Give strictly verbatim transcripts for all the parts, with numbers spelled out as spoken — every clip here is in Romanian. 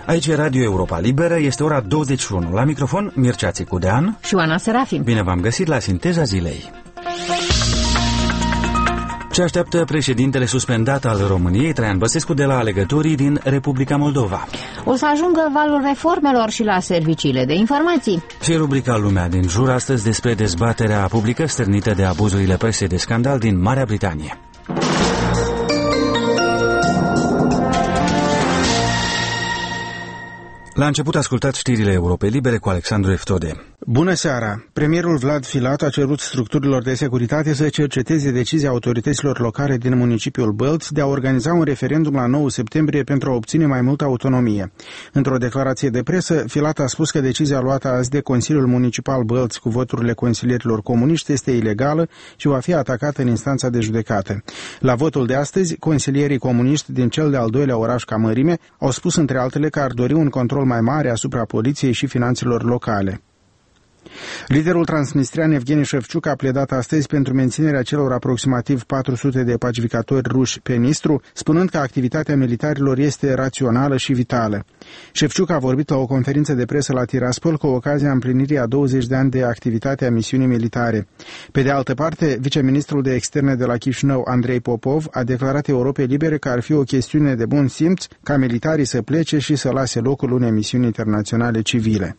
Aici e Radio Europa Liberă, este ora douăzeci și unu. La microfon, Mircea Țicudean și Oana Serafim. Bine v-am găsit la Sinteza Zilei. Ce așteaptă președintele suspendat al României, Traian Băsescu, de la alegătorii din Republica Moldova? O să ajungă valul reformelor și la serviciile de informații. Și rubrica Lumea din jur astăzi despre dezbaterea publică stârnită de abuzurile presei de scandal din Marea Britanie. La început ascultați știrile Europei Libere cu Alexandru Eftode. Bună seara! Premierul Vlad Filat a cerut structurilor de securitate să cerceteze decizia autorităților locale din municipiul Bălți de a organiza un referendum la nouă septembrie pentru a obține mai multă autonomie. Într-o declarație de presă, Filat a spus că decizia luată azi de Consiliul Municipal Bălți cu voturile consilierilor comuniști este ilegală și va fi atacată în instanța de judecată. La votul de astăzi, consilierii comuniști din cel de-al doilea oraș ca mărime au spus între altele că ar dori un control mai mare asupra poliției și finanțelor locale. Liderul transnistrian Evgeni Șefciuc a pledat astăzi pentru menținerea celor aproximativ patru sute de pacificatori ruși pe Nistru, spunând că activitatea militarilor este rațională și vitală. Șefciuc a vorbit la o conferință de presă la Tiraspol cu ocazia împlinirii a douăzeci de ani de activitate a misiunii militare. Pe de altă parte, viceministrul de externe de la Chișinău, Andrei Popov, a declarat Europei Libere că ar fi o chestiune de bun simț ca militarii să plece și să lase locul unei misiuni internaționale civile.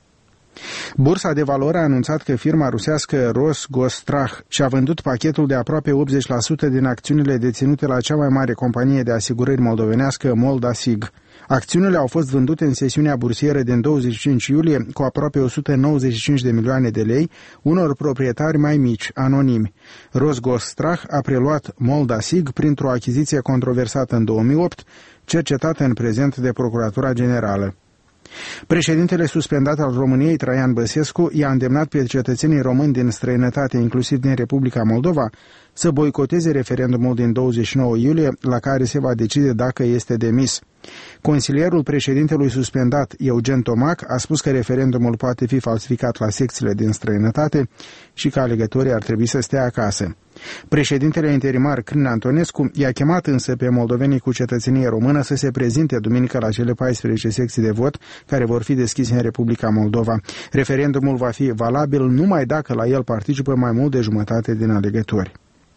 Bursa de valori a anunțat că firma rusească Rosgostrach și-a vândut pachetul de aproape optzeci la sută din acțiunile deținute la cea mai mare companie de asigurări moldovenească, Moldasig. Acțiunile au fost vândute în sesiunea bursieră din douăzeci și cinci iulie cu aproape o sută nouăzeci și cinci de milioane de lei unor proprietari mai mici, anonimi. Rosgostrach a preluat Moldasig printr-o achiziție controversată în două mii opt, cercetată în prezent de Procuratura Generală. Președintele suspendat al României, Traian Băsescu, i-a îndemnat pe cetățenii români din străinătate, inclusiv din Republica Moldova, să boicoteze referendumul din douăzeci și nouă iulie, la care se va decide dacă este demis. Consilierul președintelui suspendat, Eugen Tomac, a spus că referendumul poate fi falsificat la secțiile din străinătate și că alegătorii ar trebui să stea acasă. Președintele interimar Crin Antonescu i-a chemat însă pe moldovenii cu cetățenie română să se prezinte duminică la cele paisprezece secții de vot care vor fi deschise în Republica Moldova. Referendumul va fi valabil numai dacă la el participă mai mult de jumătate din alegători.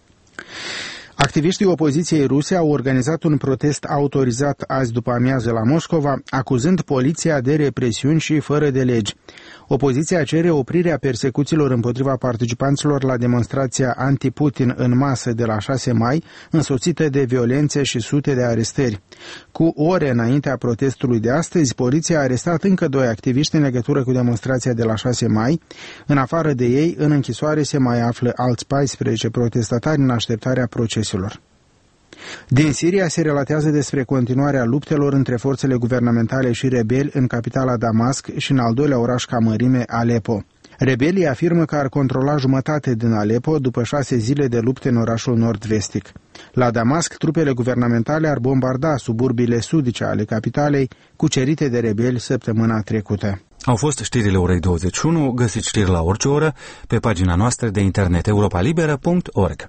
Activiștii opoziției ruse au organizat un protest autorizat azi după amiază la Moscova, acuzând poliția de represiuni și fără de legi. Opoziția cere oprirea persecuțiilor împotriva participanților la demonstrația anti-Putin în masă de la șase mai, însoțită de violențe și sute de arestări. Cu ore înaintea protestului de astăzi, poliția a arestat încă doi activiști în legătură cu demonstrația de la șase mai. În afară de ei, în închisoare se mai află alți paisprezece protestatari în așteptarea proceselor. Din Siria se relatează despre continuarea luptelor între forțele guvernamentale și rebeli în capitala Damasc și în al doilea oraș ca mărime, Aleppo. Rebelii afirmă că ar controla jumătate din Aleppo după șase zile de lupte în orașul nord-vestic. La Damasc, trupele guvernamentale ar bombarda suburbiile sudice ale capitalei, cucerite de rebeli săptămâna trecută. Au fost știrile orei douăzeci și unu, găsiți știri la orice oră pe pagina noastră de internet europa liberă punct org.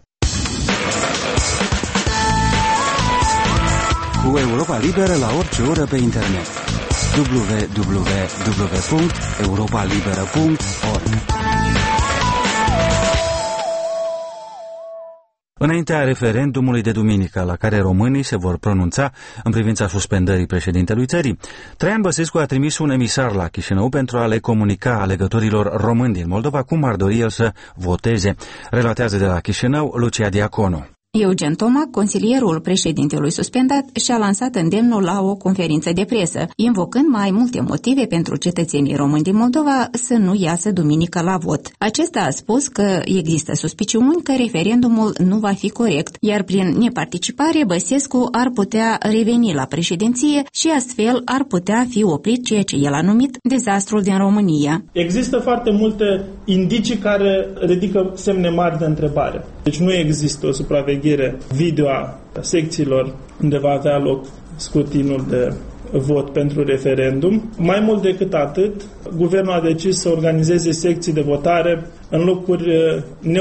Cu Europa Liberă la orice oră pe internet. w w w punct europa liberă punct org. Înaintea referendumului de duminică, la care românii se vor pronunța în privința suspendării președintelui țării, Traian Băsescu a trimis un emisar la Chișinău pentru a le comunica alegătorilor români din Moldova cum ar dori el să voteze. Relatează de la Chișinău Lucia Diaconu. Eugen Tomac, consilierul președintelui suspendat, și-a lansat îndemnul la o conferință de presă, invocând mai multe motive pentru cetățenii români din Moldova să nu iasă duminică la vot. Acesta a spus că există suspiciuni că referendumul nu va fi corect, iar prin neparticipare Băsescu ar putea reveni la președinție și astfel ar putea fi oprit ceea ce el a numit dezastrul din România. Există foarte multe indicii care ridică semne mari de întrebare. Deci nu există o supraveghere video a secțiilor unde va avea loc scrutinul de vot pentru referendum. Mai mult decât atât, guvernul a decis să organizeze secții de votare în locuri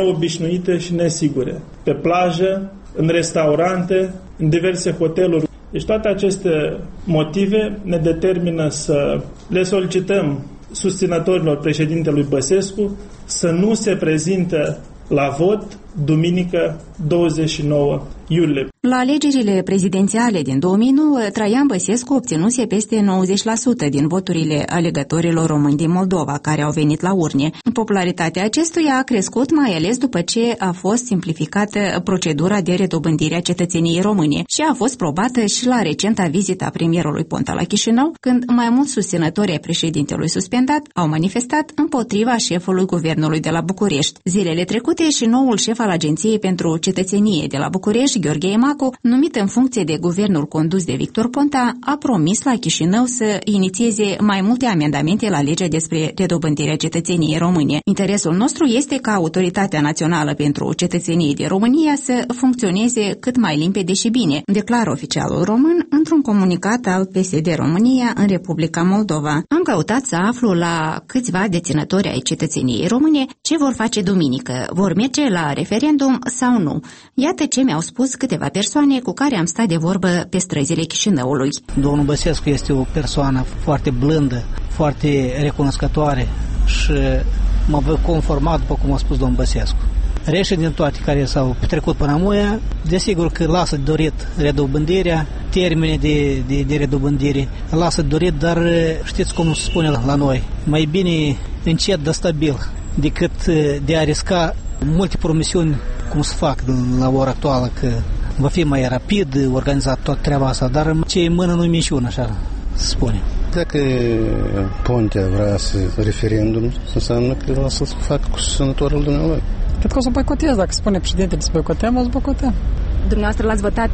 neobișnuite și nesigure. Pe plajă, în restaurante, în diverse hoteluri Deci toate aceste motive ne determină să le solicităm susținătorilor președintelui Băsescu să nu se prezinte la vot duminică douăzeci și nouă iulie. La alegerile prezidențiale din două mii nouă, Traian Băsescu obținuse peste nouăzeci la sută din voturile alegătorilor români din Moldova care au venit la urne. Popularitatea acestuia a crescut mai ales după ce a fost simplificată procedura de redobândire a cetățeniei române și a fost probată și la recenta vizită a premierului Ponta la Chișinău, când mai mulți susținători ai președintelui suspendat au manifestat împotriva șefului guvernului de la București. Zilele trecute și noul șef al Agenției pentru Cetățenie de la București, Gheorghe Macu, numit în funcție de guvernul condus de Victor Ponta, a promis la Chișinău să inițieze mai multe amendamente la legea despre redobândirea cetățeniei române. Interesul nostru este ca Autoritatea Națională pentru Cetățenie de România să funcționeze cât mai limpede și bine, declară oficialul român într-un comunicat al P S D România în Republica Moldova. Am căutat să aflu la câțiva deținători ai cetățeniei române ce vor face duminică. Vor merge la referendum sau nu? Iată ce mi-au spus câteva persoane cu care am stat de vorbă pe străzile Chișinăului. Domnul Băsescu este o persoană foarte blândă, foarte recunoscătoare și mă voi conforma după cum a spus domnul Băsescu. Reșe din toate care s-au petrecut până amuia, desigur că lasă de dorit redobândirea, termene de, de, de redobândire, lasă de dorit, dar știți cum se spune la noi, mai bine încet, dar stabil, decât de a risca multe promisiuni cum se fac la ora actuală, că va fi mai rapid organizat toată treaba asta, dar ce e în mână nu-i minciună, așa se spune. Dacă Ponta vrea să referendum, înseamnă că o să facă cu susținătorul dumneavoastră. Cred că o să boicotez, dacă spune președintele să boicotăm, o să boicotăm. Dumneavoastră l-ați votat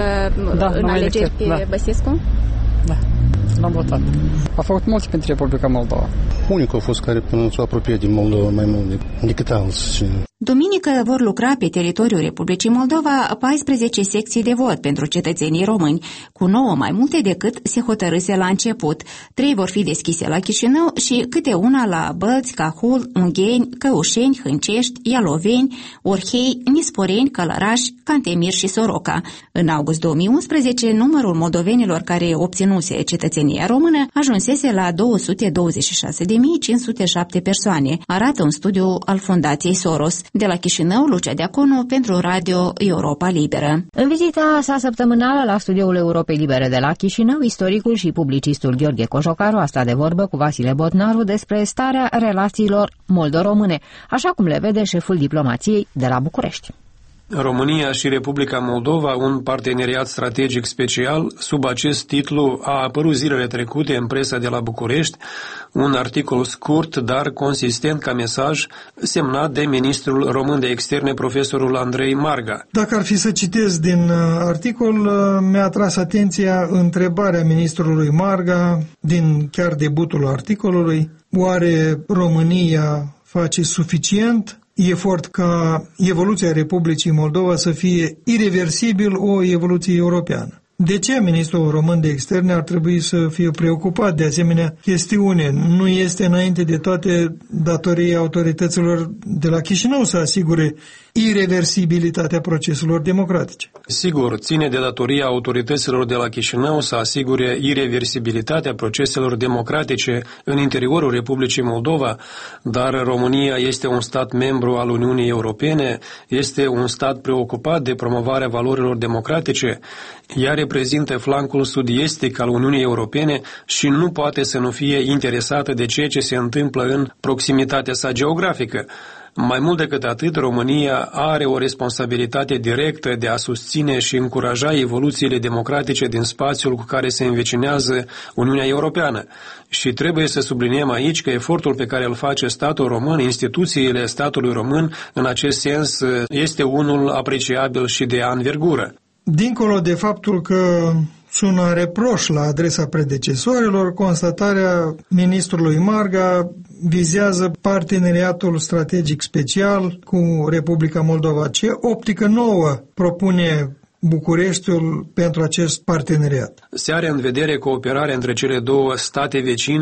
da, în alegeri pe da. Băsescu? Da, l-am votat. A făcut mulți pentru Republica Moldova. Unicul a fost care până s-a apropiat de Moldova mai mult decât alții. Duminică vor lucra pe teritoriul Republicii Moldova paisprezece secții de vot pentru cetățenii români, cu nouă mai multe decât se hotărâse la început. Trei vor fi deschise la Chișinău și câte una la Bălți, Cahul, Ungheni, Căușeni, Hâncești, Ialoveni, Orhei, Nisporeni, Călărași, Cantemir și Soroca. În august două mii unsprezece, numărul moldovenilor care obținuse cetățenia română ajunsese la două sute douăzeci și șase de mii cinci sute șapte persoane, arată un studiu al Fundației Soros. De la Chișinău, Lucia Deaconu pentru Radio Europa Liberă. În vizita sa săptămânală la studioul Europei Libere de la Chișinău, istoricul și publicistul Gheorghe Cojocaru a stat de vorbă cu Vasile Botnaru despre starea relațiilor moldo-române, așa cum le vede șeful diplomației de la București. România și Republica Moldova, un parteneriat strategic special. Sub acest titlu a apărut zilele trecute în presa de la București un articol scurt, dar consistent ca mesaj, semnat de ministrul român de externe, profesorul Andrei Marga. Dacă ar fi să citesc din articol, mi-a atras atenția întrebarea ministrului Marga din chiar debutul articolului. Oare România face suficient efort ca evoluția Republicii Moldova să fie irreversibil o evoluție europeană? De ce ministrul român de externe ar trebui să fie preocupat de asemenea chestiune? Nu este înainte de toate datoria autorităților de la Chișinău să asigure irreversibilitatea proceselor democratice? Sigur, ține de datoria autorităților de la Chișinău să asigure irreversibilitatea proceselor democratice în interiorul Republicii Moldova, dar România este un stat membru al Uniunii Europene, este un stat preocupat de promovarea valorilor democratice, ea reprezintă flancul sud-estic al Uniunii Europene și nu poate să nu fie interesată de ceea ce se întâmplă în proximitatea sa geografică. Mai mult decât atât, România are o responsabilitate directă de a susține și încuraja evoluțiile democratice din spațiul cu care se învecinează Uniunea Europeană. Și trebuie să subliniem aici că efortul pe care îl face statul român, instituțiile statului român, în acest sens, este unul apreciabil și de anvergură. Dincolo de faptul că sună reproș la adresa predecesorilor, constatarea ministrului Marga vizează parteneriatul strategic special cu Republica Moldova. Ce optică nouă propune Bucureștiul pentru acest parteneriat? Se are în vedere cooperarea între cele două state vecine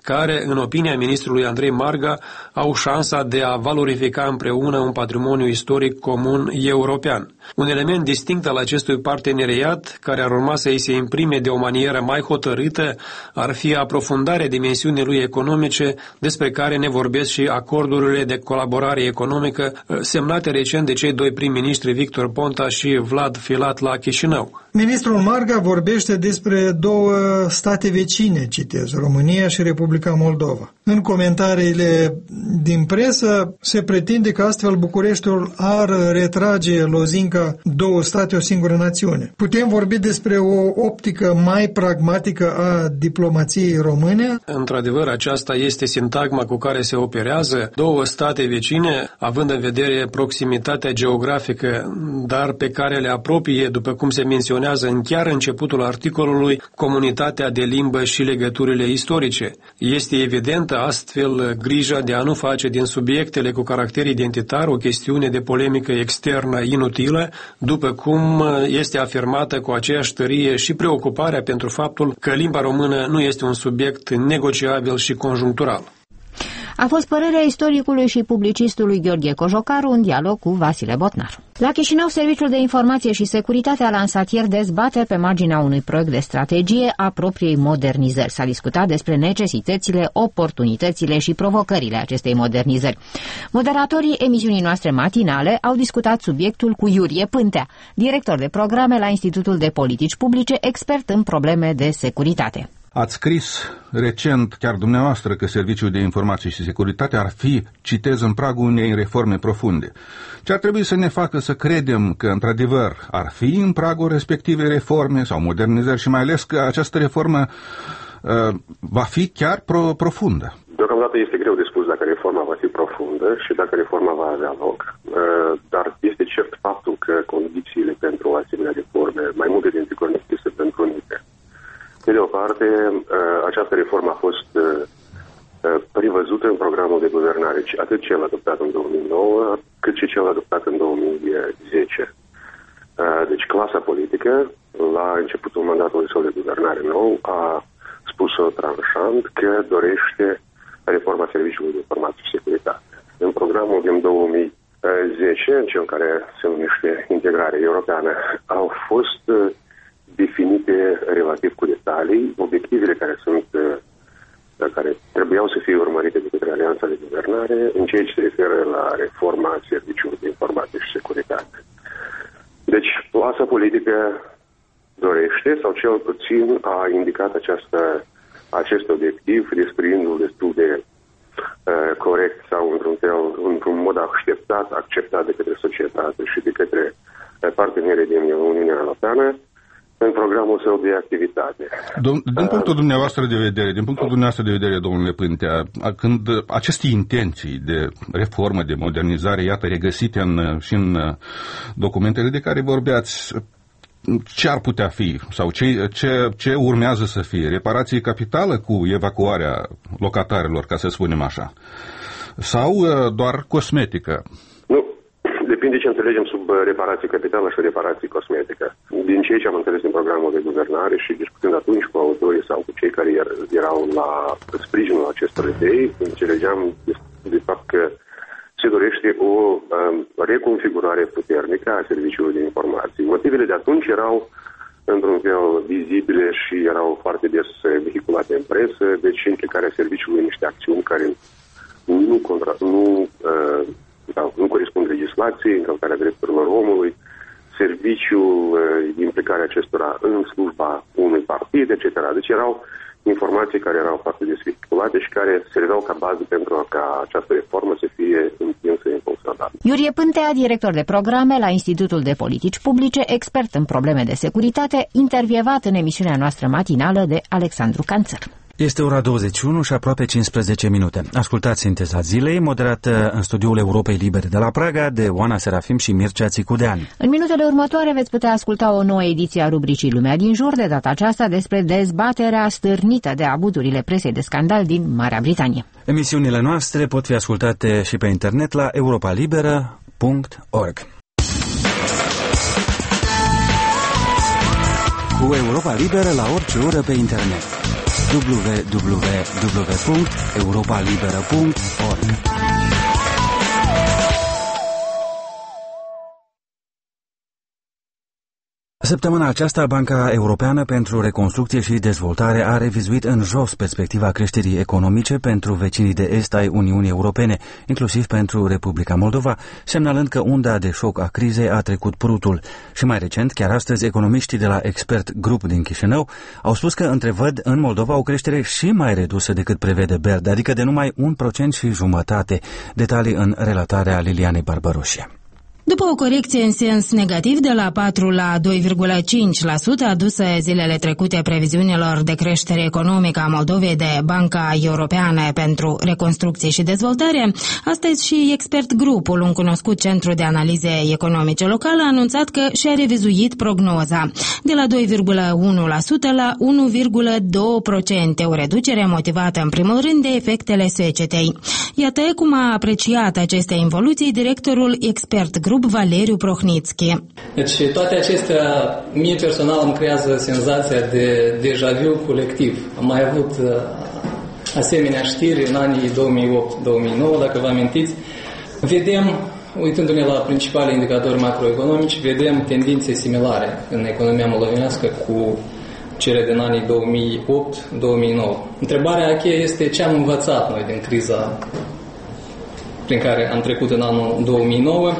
care, în opinia ministrului Andrei Marga, au șansa de a valorifica împreună un patrimoniu istoric comun european. Un element distinct al acestui parteneriat, care ar urma să îi se imprime de o manieră mai hotărâtă, ar fi aprofundarea dimensiunii lui economice, despre care ne vorbesc și acordurile de colaborare economică semnate recent de cei doi prim-ministri Victor Ponta și Vlad Filat la Chișinău. Ministrul Marga vorbește despre două state vecine, citez, România și Republica Moldova. În comentariile din presă se pretinde că astfel Bucureștiul ar retrage lozinca două state, o singură națiune. Putem vorbi despre o optică mai pragmatică a diplomației române? Într-adevăr, aceasta este sintagma cu care se operează două state vecine, având în vedere proximitatea geografică, dar pe care le apropie, după cum se menționează în chiar începutul articolului, comunitatea de limbă și legăturile istorice. Este evidentă astfel grija de a nu face din subiectele cu caracter identitar o chestiune de polemică externă inutilă, după cum este afirmată cu aceeași tărie și preocuparea pentru faptul că limba română nu este un subiect negociabil și conjunctural. A fost părerea istoricului și publicistului Gheorghe Cojocaru în dialog cu Vasile Botnar. La Chișinău, Serviciul de Informație și Securitate a lansat ieri dezbateri pe marginea unui proiect de strategie a propriei modernizări. S-a discutat despre necesitățile, oportunitățile și provocările acestei modernizări. Moderatorii emisiunii noastre matinale au discutat subiectul cu Iurie Pântea, director de programe la Institutul de Politici Publice, expert în probleme de securitate. Ați scris recent, chiar dumneavoastră, că Serviciul de Informație și Securitate ar fi, citez, în pragul unei reforme profunde. Ce ar trebui să ne facă să credem că, într-adevăr, ar fi în pragul respectivei reforme sau modernizări și mai ales că această reformă uh, va fi chiar pro- profundă? Deocamdată este greu de spus dacă reforma va fi profundă și dacă reforma va avea loc, uh, dar este cert faptul că condițiile pentru o asemenea reforme, mai multe dintre condiții sunt întrunite. Pe de o parte, această reformă a fost prevăzută în programul de guvernare, atât cel adoptat în două mii nouă, cât și cel adoptat în două mii zece. Deci clasa politică, la începutul mandatului său de guvernare nou, a spus-o tranșant că dorește reforma Serviciului de Informație și Securitate. În programul din două mii zece, în cel care se numește Integrare Europeană, au fost definite relativ cu detalii obiectivele care sunt care trebuiau să fie urmărite de către Alianța de Guvernare în ceea ce se referă la reforma Serviciului de Informație și Securitate. Deci, clasa politică dorește, sau cel puțin a indicat această, acest obiectiv, descriindu-l destul de uh, corect sau într-un fel, într-un mod așteptat, acceptat de către societate și de către partenerii din Uniunea Europeană în programul său de activitate. Din punctul dumneavoastră de vedere, din punctul dumneavoastră de vedere, domnule Pântea, când aceste intenții de reformă, de modernizare, iată, regăsite în, și în documentele de care vorbeați, ce ar putea fi sau ce, ce, ce urmează să fie? Reparație capitală cu evacuarea locatarilor, ca să spunem așa? Sau doar cosmetică? Nu. Depinde ce înțelegem sub reparație capitală și reparație cosmetică. Din ceea ce am înțeles din programul de guvernare și discutând atunci cu autorii sau cu cei care erau la sprijinul acestor idei, înțelegeam de, de fapt că se dorește o um, reconfigurare puternică a Serviciului de Informații. Motivele de atunci erau într-un fel vizibile și erau foarte des vehiculate în presă, deci implicarea serviciului în niște acțiuni care nu, contra, nu uh, Da, nu corespund legislației, încălcarea drepturilor omului, serviciul, implicarea acestora în slujba unui partid, et cetera. Deci erau informații care erau foarte desvehiculate și care serveau ca bază pentru ca această reformă să fie împinsă în funcționare. Iurie Pântea, director de programe la Institutul de Politici Publice, expert în probleme de securitate, intervievat în emisiunea noastră matinală de Alexandru Canțăr. Este ora douăzeci și unu și aproape cincisprezece minute. Ascultați Sinteza Zilei, moderată în studioul Europei Libere de la Praga de Oana Serafim și Mircea Țicudean. În minutele următoare veți putea asculta o nouă ediție a rubricii Lumea din Jur, de data aceasta despre dezbaterea stârnită de abuzurile presei de scandal din Marea Britanie. Emisiunile noastre pot fi ascultate și pe internet la europa liberă punct org. Cu Europa Liberă la orice oră pe internet. w w w punct europa liberă punct org. Săptămâna aceasta, Banca Europeană pentru Reconstrucție și Dezvoltare a revizuit în jos perspectiva creșterii economice pentru vecinii de est ai Uniunii Europene, inclusiv pentru Republica Moldova, semnalând că unda de șoc a crizei a trecut prutul. Și mai recent, chiar astăzi, economiștii de la Expert Group din Chișinău au spus că întrevăd în Moldova o creștere și mai redusă decât prevede B E R D, adică de numai un procent și jumătate. Detalii în relatarea Lilianei Barbaroșie. După o corecție în sens negativ de la patru la doi virgulă cinci la sută adusă zilele trecute previziunilor de creștere economică a Moldovei de Banca Europeană pentru Reconstrucție și Dezvoltare, astăzi și Expert Grupul, un cunoscut centru de analize economice local, a anunțat că și-a revizuit prognoza de la doi virgulă unu la sută la unu virgulă doi la sută, o reducere motivată în primul rând de efectele secetei. Iată cum a apreciat aceste involuții directorul Expert Group Valeriu Prohnitski. Deci toate acestea, mie personal îmi creează senzația de deja vu colectiv. Am mai avut uh, asemenea știri în anii două mii opt două mii nouă, dacă vă amintiți. Vedem, uitându-ne la principalii indicatori macroeconomici, vedem tendințe similare în economia moldovenească cu cele din anii două mii opt două mii nouă. Întrebarea cheie este ce am învățat noi din criza prin care am trecut în anul două mii nouă.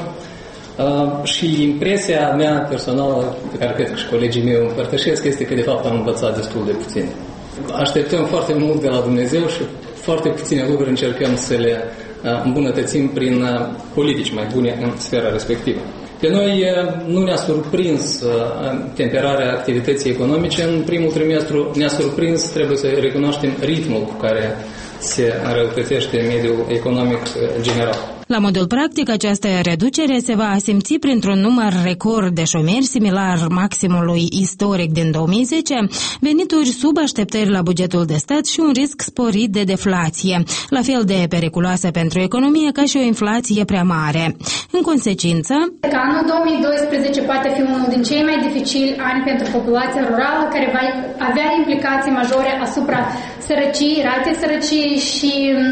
Uh, și impresia mea personală, pe care cred că și colegii mei o împărtășesc, este că de fapt am învățat destul de puțin. Așteptăm foarte mult de la Dumnezeu și foarte puține lucruri încercăm să le uh, îmbunătățim prin uh, politici mai bune în sfera respectivă. Pe noi uh, nu ne-a surprins uh, temperarea activității economice. În primul trimestru ne-a surprins, trebuie să recunoaștem, ritmul cu care se înrăutățește mediul economic uh, general. La modul practic, această reducere se va simți printr-un număr record de șomeri similar maximului istoric din două mii zece, venituri sub așteptări la bugetul de stat și un risc sporit de deflație, la fel de periculoasă pentru economie ca și o inflație prea mare. În consecință, că anul două mii doisprezece poate fi unul din cei mai dificili ani pentru populația rurală, care va avea implicații majore asupra sărăciei, ratei sărăciei și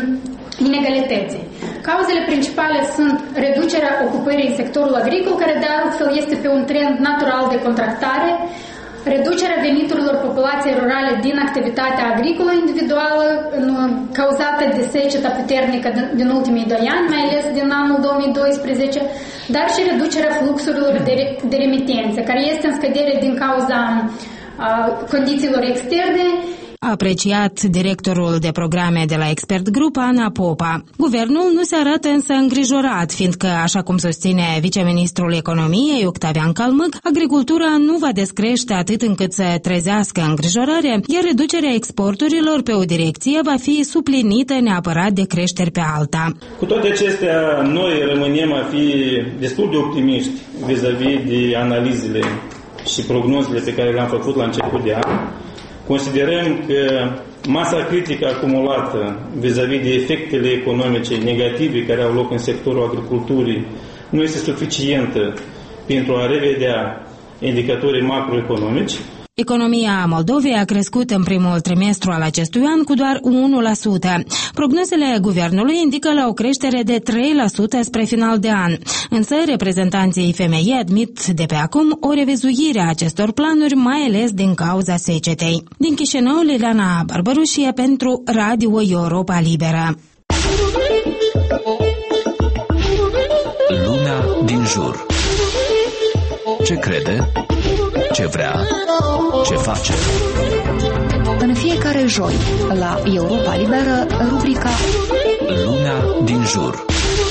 inegalității. Cauzele principale sunt reducerea ocupării în sectorul agricol, care de altfel este pe un trend natural de contractare, reducerea veniturilor populației rurale din activitatea agricolă individuală cauzată de seceta puternică din ultimii doi ani, mai ales din anul două mii doisprezece, dar și reducerea fluxurilor de, de remitențe, care este în scădere din cauza a, condițiilor externe. A apreciat directorul de programe de la Expert Group, Ana Popa. Guvernul nu se arată însă îngrijorat, fiindcă, așa cum susține viceministrul economiei, Octavian Calmâc, agricultura nu va descrește atât încât să trezească îngrijorare, iar reducerea exporturilor pe o direcție va fi suplinită neapărat de creșteri pe alta. Cu toate acestea, noi rămânem a fi destul de optimiști vis-a-vis de analizele și prognozele pe care le-am făcut la început de an. Considerăm că masa critică acumulată vis-a-vis de efectele economice negative care au loc în sectorul agriculturii nu este suficientă pentru a revedea indicatorii macroeconomici. Economia Moldovei a crescut în primul trimestru al acestui an cu doar unu la sută. Prognozele guvernului indică la o creștere de trei la sută spre final de an. Însă, reprezentanții femeii admit de pe acum o revizuire a acestor planuri, mai ales din cauza secetei. Din Chișinău, Liliana Barbaroșie pentru Radio Europa Liberă. Lumea din jur. Ce crede? Ce vrea? Ce face? În fiecare joi, la Europa Liberă, rubrica Lumea din jur.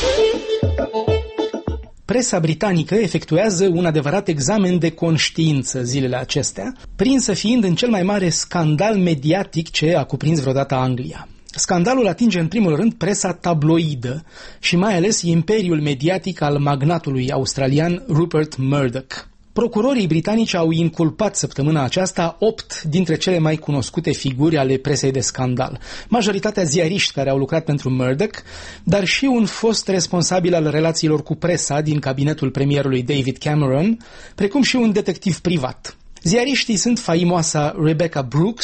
Presa britanică efectuează un adevărat examen de conștiință zilele acestea, prinsă fiind în cel mai mare scandal mediatic ce a cuprins vreodată Anglia. Scandalul atinge în primul rând presa tabloidă și mai ales imperiul mediatic al magnatului australian Rupert Murdoch. Procurorii britanici au inculpat săptămâna aceasta opt dintre cele mai cunoscute figuri ale presei de scandal. Majoritatea ziariști care au lucrat pentru Murdoch, dar și un fost responsabil al relațiilor cu presa din cabinetul premierului David Cameron, precum și un detectiv privat. Ziariștii sunt faimoasa Rebecca Brooks,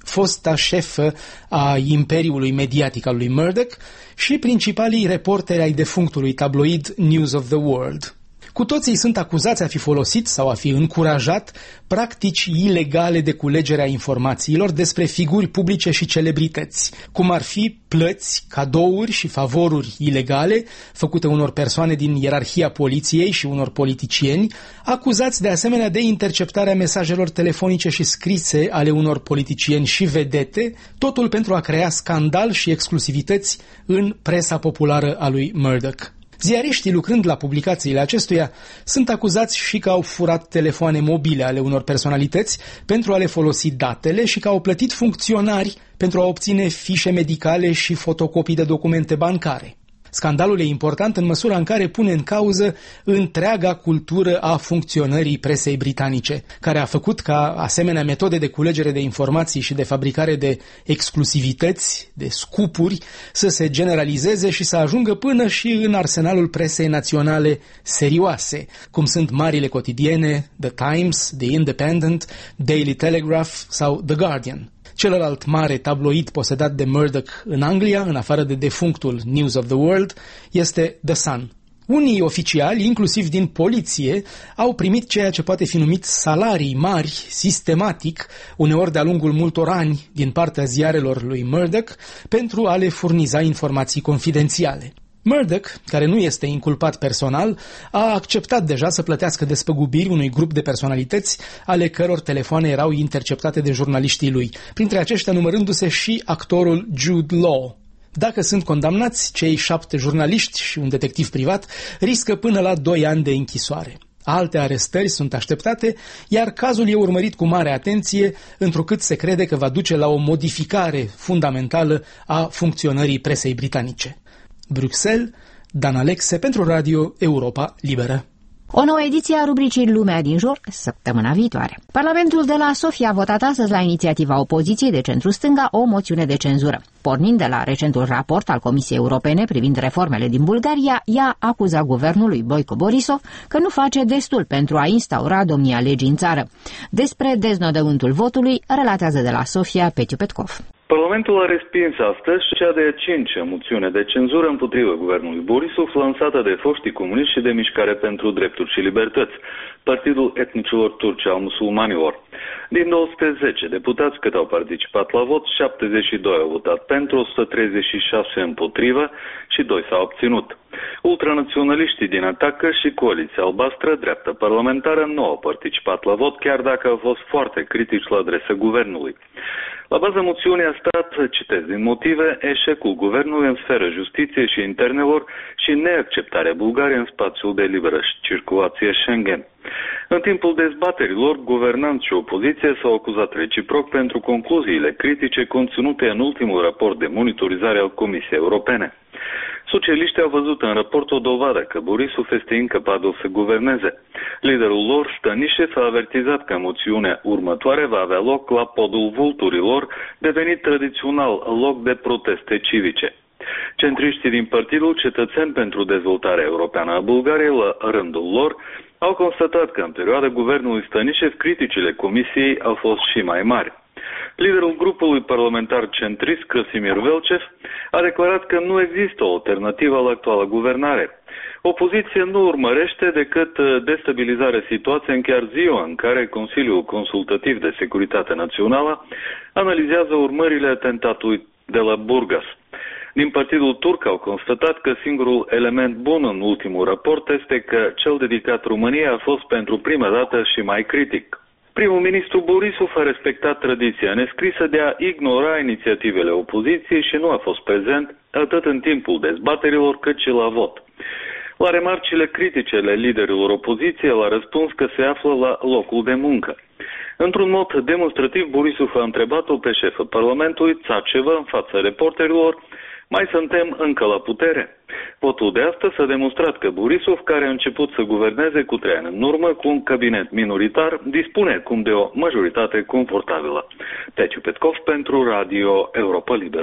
fosta șefă a imperiului mediatic al lui Murdoch și principalii reporteri ai defunctului tabloid News of the World. Cu toții sunt acuzați a fi folosit sau a fi încurajat practici ilegale de culegere a informațiilor despre figuri publice și celebrități, cum ar fi plăți, cadouri și favoruri ilegale făcute unor persoane din ierarhia poliției și unor politicieni, acuzați de asemenea de interceptarea mesajelor telefonice și scrise ale unor politicieni și vedete, totul pentru a crea scandal și exclusivități în presa populară a lui Murdoch. Ziariștii lucrând la publicațiile acestuia sunt acuzați și că au furat telefoane mobile ale unor personalități pentru a le folosi datele și că au plătit funcționari pentru a obține fișe medicale și fotocopii de documente bancare. Scandalul e important în măsura în care pune în cauză întreaga cultură a funcționării presei britanice, care a făcut ca asemenea metode de culegere de informații și de fabricare de exclusivități, de scupuri, să se generalizeze și să ajungă până și în arsenalul presei naționale serioase, cum sunt marile cotidiene The Times, The Independent, Daily Telegraph sau The Guardian. Celălalt mare tabloid posedat de Murdoch în Anglia, în afară de defunctul News of the World, este The Sun. Unii oficiali, inclusiv din poliție, au primit ceea ce poate fi numit salarii mari, sistematic, uneori de-a lungul multor ani, din partea ziarelor lui Murdoch, pentru a le furniza informații confidențiale. Murdoch, care nu este inculpat personal, a acceptat deja să plătească despăgubiri unui grup de personalități ale căror telefoane erau interceptate de jurnaliștii lui, printre aceștia numărându-se și actorul Jude Law. Dacă sunt condamnați, cei șapte jurnaliști și un detectiv privat riscă până la doi ani de închisoare. Alte arestări sunt așteptate, iar cazul e urmărit cu mare atenție, întrucât se crede că va duce la o modificare fundamentală a funcționării presei britanice. Bruxelles, Dan Alexe pentru Radio Europa Liberă. O nouă ediție a rubricii Lumea din jur, săptămâna viitoare. Parlamentul de la Sofia a votat astăzi la inițiativa opoziției de centru-stânga o moțiune de cenzură. Pornind de la recentul raport al Comisiei Europene privind reformele din Bulgaria, ea acuza guvernul lui Boico Borisov că nu face destul pentru a instaura domnia legii în țară. Despre deznodământul votului relatează de la Sofia Petiu Petkov. Parlamentul a respins astăzi cea de cincea moțiune de cenzură împotriva guvernului Borisov lansată de foștii comuniști și de Mișcare pentru Drepturi și Libertăți, partidul etnicilor turci al musulmanilor. Din două sute zece deputați cât au participat la vot, șaptezeci și doi au votat pentru, o sută treizeci și șase împotrivă și doi s-au abținut. Ultranaționaliștii din Atacă și Coaliția Albastră, dreaptă parlamentară, nu au participat la vot, chiar dacă au fost foarte critici la adresa guvernului. La baza moțiunii a stat, citez din motive, eșecul guvernului în sferă justiție și internelor și neacceptarea Bulgariei în spațiul de liberă circulație Schengen. În timpul dezbaterilor, guvernanți și opoziție s-au acuzat reciproc pentru concluziile critice conținute în ultimul raport de monitorizare al Comisiei Europene. Socialiștii au văzut în raport o dovadă că Borisov este incapabil să guverneze. Liderul lor, Stănișev, a avertizat că moțiunea următoare va avea loc la podul vulturilor, devenit tradițional loc de proteste civice. Centriștii din Partidul Cetățeni pentru Dezvoltarea Europeană a Bulgariei, la rândul lor, au constatat că în perioada guvernului Stănișev criticile Comisiei au fost și mai mari. Liderul grupului parlamentar centrist, Krasimir Velchev, a declarat că nu există o alternativă la actuala guvernare. Opoziția nu urmărește decât destabilizarea situației în chiar ziua în care Consiliul Consultativ de Securitate Națională analizează urmările atentatului de la Burgas. Din partidul turc au constatat că singurul element bun în ultimul raport este că cel dedicat României a fost pentru prima dată și mai critic. Primul ministru Borisov a respectat tradiția nescrisă de a ignora inițiativele opoziției și nu a fost prezent atât în timpul dezbaterilor cât și la vot. La remarcile critice ale liderilor opoziției, el a răspuns că se află la locul de muncă. Într-un mod demonstrativ, Borisov a întrebat-o pe șefa Parlamentului, Țaceva, în fața reporterilor: mai suntem încă la putere? Votul de astăzi a demonstrat că Borisov, care a început să guverneze cu trei ani în urmă cu un cabinet minoritar, dispune acum de o majoritate confortabilă. Petiu Petkov pentru Radio Europa Liberă.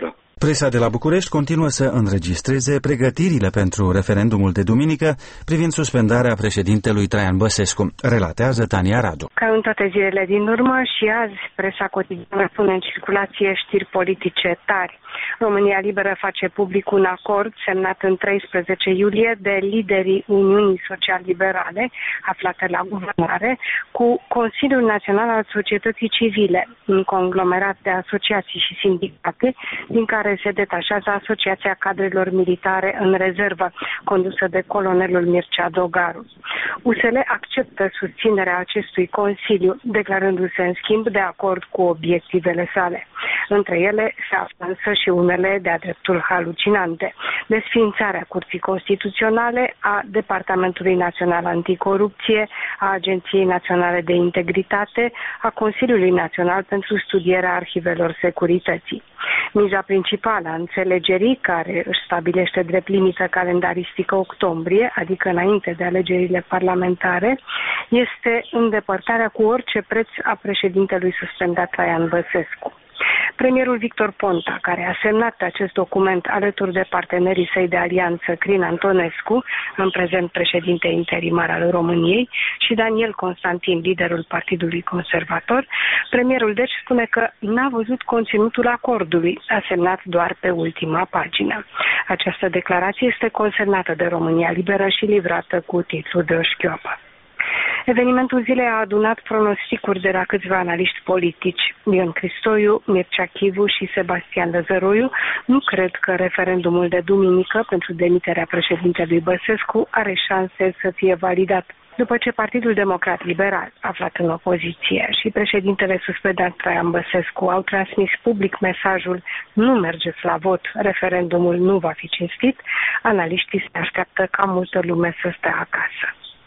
Presa de la București continuă să înregistreze pregătirile pentru referendumul de duminică privind suspendarea președintelui Traian Băsescu, relatează Tania Radu. Ca în toate zilele din urmă și azi, presa cotidiană pune în circulație știri politice tari. România Liberă face public un acord semnat în treisprezece iulie de liderii Uniunii Social-Liberale, aflate la guvernare, cu Consiliul Național al Societății Civile, un conglomerat de asociații și sindicate, din care se detașează Asociația Cadrelor Militare în Rezervă, condusă de colonelul Mircea Dogaru. U S L acceptă susținerea acestui Consiliu, declarându-se în schimb de acord cu obiectivele sale. Între ele se află însă și unele de-a dreptul halucinante. Desființarea Curții Constituționale, a Departamentului Național Anticorupție, a Agenției Naționale de Integritate, a Consiliului Național pentru Studierea Arhivelor Securității. Miza principală a înțelegerii, care își stabilește drept limită calendaristică octombrie, adică înainte de alegerile parlamentare, este îndepărtarea cu orice preț a președintelui suspendat Traian Băsescu. Premierul Victor Ponta, care a semnat acest document alături de partenerii săi de alianță Crin Antonescu, în prezent președinte interimar al României, și Daniel Constantin, liderul Partidului Conservator, premierul deci spune că n-a văzut conținutul acordului, a semnat doar pe ultima pagină. Această declarație este consemnată de România Liberă și livrată cu titlu de o șchioapă. Evenimentul zilei a adunat pronosticuri de la câțiva analiști politici. Ion Cristoiu, Mircea Chivu și Sebastian Lăzăroiu nu cred că referendumul de duminică pentru demiterea președintelui Băsescu are șanse să fie validat. După ce Partidul Democrat Liberal, aflat în opoziție, și președintele suspendat Traian Băsescu au transmis public mesajul "nu mergeți la vot, referendumul nu va fi cinstit", analiștii se așteaptă ca multă lume să stea acasă.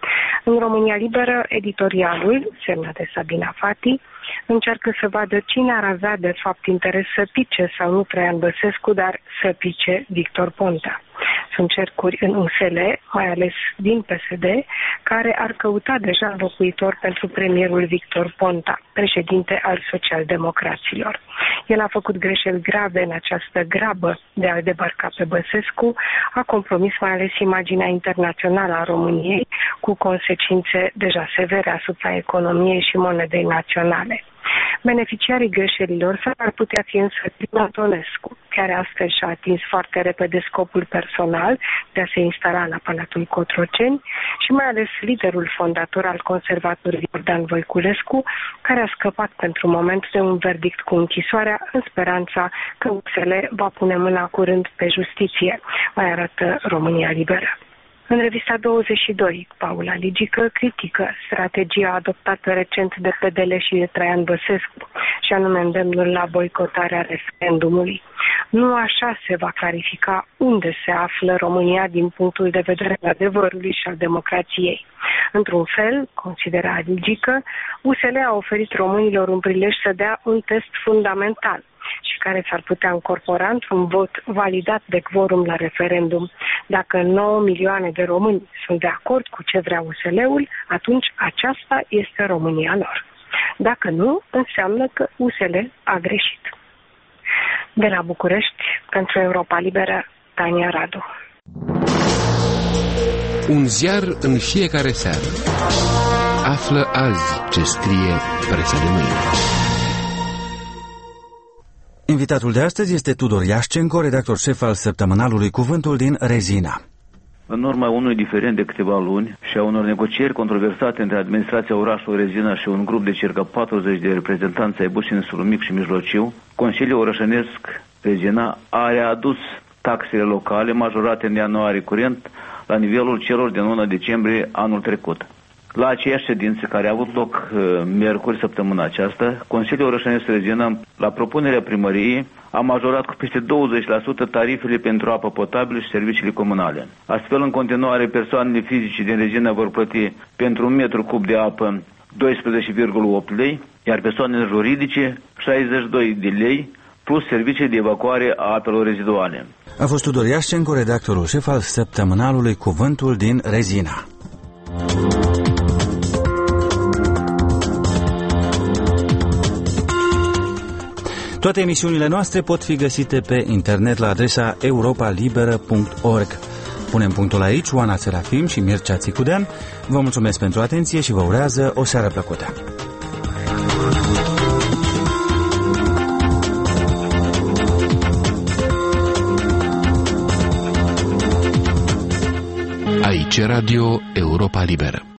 În România Liberă, editorialul, semnat de Sabina Fati, încearcă să vadă cine ar avea de fapt interes să pice sau nu Traian Băsescu, dar să pice Victor Ponta. Sunt cercuri în U S L, mai ales din P S D, care ar căuta deja înlocuitor pentru premierul Victor Ponta, președinte al socialdemocraților. El a făcut greșeli grave în această grabă de a-l debarca pe Băsescu, a compromis mai ales imaginea internațională a României, cu consecințe deja severe asupra economiei și monedei naționale. Beneficiarii greșelilor s-ar putea fi însă Crin Antonescu, care astfel și-a atins foarte repede scopul personal de a se instala la Palatul Cotroceni, și mai ales liderul fondator al conservatorului Iordan Voiculescu, care a scăpat pentru moment de un verdict cu închisoarea în speranța că U S L va pune mâna curând pe justiție, mai arată România Liberă. În revista douăzeci și doi, Paula Ligică critică strategia adoptată recent de P D L și de Traian Băsescu, și anume îndemnul la boicotarea referendumului. Nu așa se va clarifica unde se află România din punctul de vedere al adevărului și al democrației. Într-un fel, considera Ligică, U S L a oferit românilor un prilej să dea un test fundamental și care s-ar putea încorpora într-un vot validat de quorum la referendum. Dacă nouă milioane de români sunt de acord cu ce vrea U S L-ul, atunci aceasta este România lor. Dacă nu, înseamnă că U S L a greșit. De la București, pentru Europa Liberă, Tania Radu. Un ziar în fiecare seară. Află azi ce scrie presa de mâine. Invitatul de astăzi este Tudor Iașcenco, redactor șef al săptămânalului Cuvântul din Rezina. În urma unui diferend de câteva luni și a unor negocieri controversate între administrația orașului Rezina și un grup de circa patruzeci de reprezentanți ai business-ului mic și mijlociu, Consiliul Orășănesc Rezina a readus taxele locale majorate în ianuarie curent la nivelul celor din luna decembrie anul trecut. La aceeași ședință care a avut loc uh, miercuri săptămâna aceasta, Consiliul Orășănesc Rezina, la propunerea primăriei, a majorat cu peste douăzeci la sută tarifele pentru apă potabilă și serviciile comunale. Astfel, în continuare, persoanele fizice din Rezina vor plăti pentru un metru cub de apă doisprezece virgulă opt lei, iar persoanele juridice șaizeci și doi de lei, plus servicii de evacuare a apelor reziduale. A fost Tudor Iașcenco, redactorul șef al săptămânalului Cuvântul din Rezina. Toate emisiunile noastre pot fi găsite pe internet la adresa europa liberă punct org. Punem punctul aici, Oana Serafim și Mircea Țicudean. Vă mulțumesc pentru atenție și vă urează o seară plăcută. Aici Radio Europa Liberă.